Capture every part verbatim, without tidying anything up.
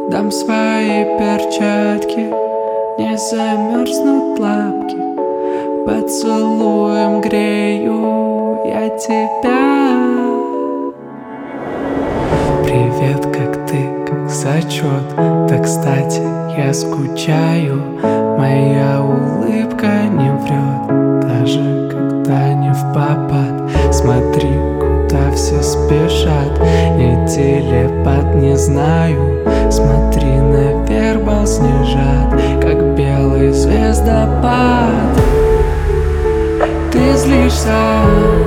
Дам свои перчатки, не замерзнут лапки. Поцелуем грею я тебя. Привет, как ты, как зачет. Да, кстати, я скучаю. Моя улыбка не врет, даже когда не в попад. Смотри, куда все спешат. Не телепат, не знаю. Смотри, наверх бал снежат, как белый звездопад. Ты злишься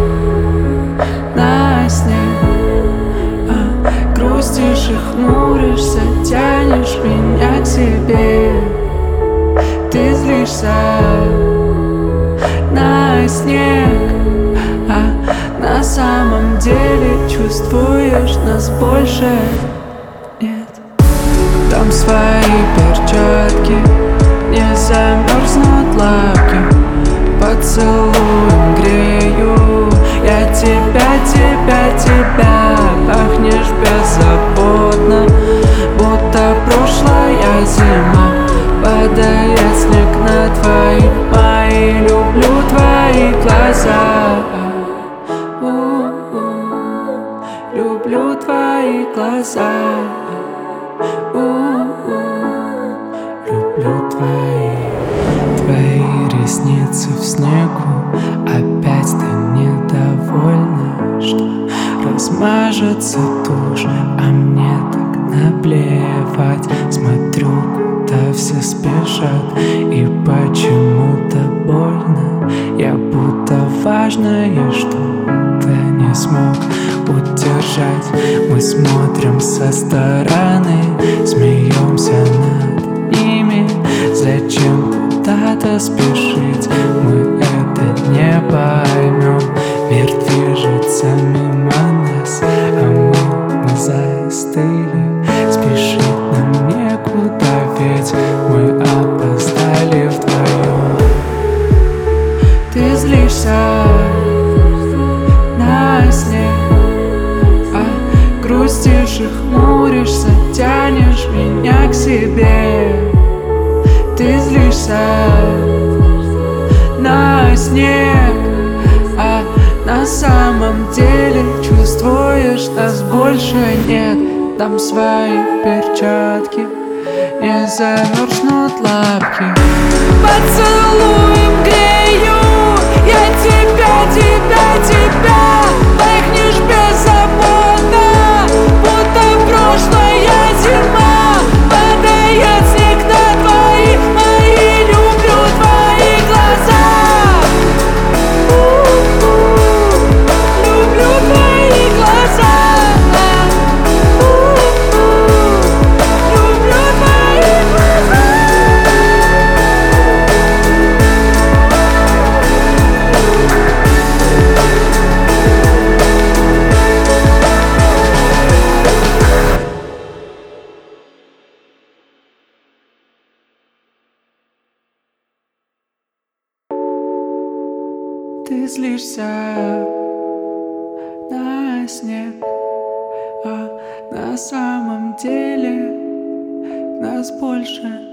на снег, а грустишь и хмуришься, тянешь меня к себе. Ты злишься на снег, а на самом деле чувствуешь нас больше нет. Дам свои перчатки, не замерзнут лапки. Поцелуем грею я тебя, тебя, тебя. Пахнешь беззаботно, будто прошлая зима. Падает снег на твои мои. Люблю твои глаза. У-у-у. Люблю твои глаза. У-у-у. Люблю твои. Твои ресницы в снегу. Опять ты недовольна, что размажется тушь, а мне так наплевать. Смотрю, куда все спешат, и почему-то больно. Я будто важное что-то не смог удержать. Мы смотрим со стороны, смеемся над ними. Зачем куда-то спешить? Мы это не поймем. Мир движется мимо нас, а мы, мы застыли. Спешить нам некуда, ведь мы опоздали вдвоем. Ты злишься на снег, а грустишь и хмуришься, тянешь меня к себе. Ты злишься на снег, а на самом деле чувствуешь нас больше нет. Дам свои перчатки, не замерзнут лапки. Поцелуем грею я тебя, тебя, тебя. Пахнешь беззаботно, будто прошлая зима. Падает снег на твои мои. Люблю твои глаза. У-у-у. Люблю твои глаза. Ты злишься на снег, а на самом деле нас больше